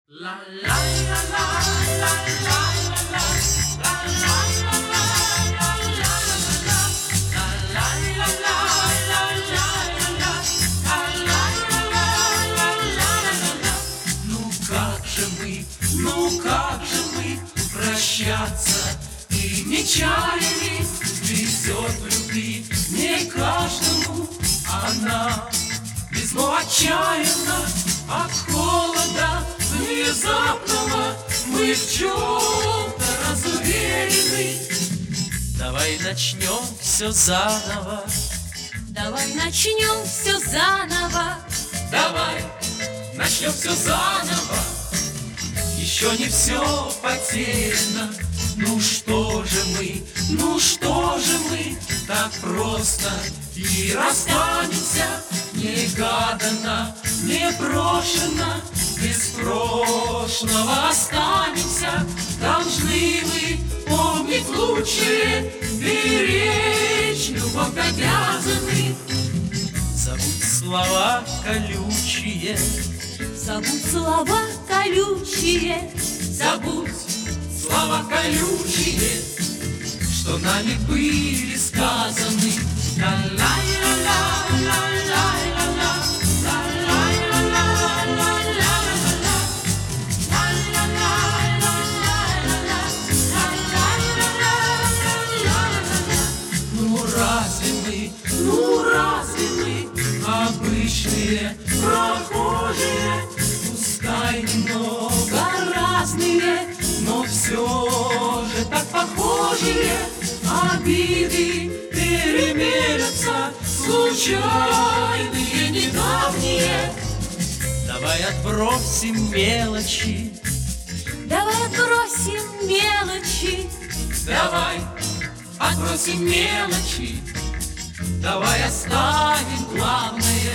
Ну как же мы прощаться и не чаяли? Везет в любви не каждому, она весьма отчаянна от холода внезапного. Мы в чем-то разуверены. Давай начнем все заново. Давай начнем все заново. Давай начнем все заново. Еще не все потеряно. Ну что же мы так просто и расстанемся? Негаданно, непрошено, без прошлого останемся. Должны мы помнить лучшее, беречь любовь обязаны. Забудь слова колючие, забудь слова колючие, забудь слова колючие, что нами были сказаны. Ну разве мы обычные прохожие, пускай немного разные, но все же так похожие. Обиды перемелятся, случайные, недавние. давай отбросим мелочи. давай отбросим мелочи. Давай отбросим мелочи, давай оставим главное.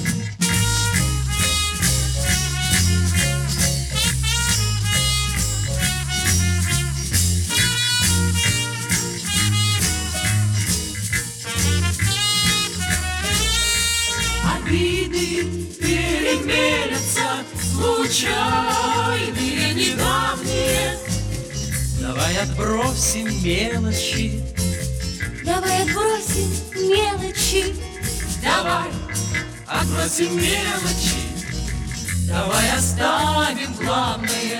Обиды перемелятся, случайные, недавние. Давай отбросим мелочи. Давай отбросим мелочи. Давай отбросим мелочи, давай оставим главное.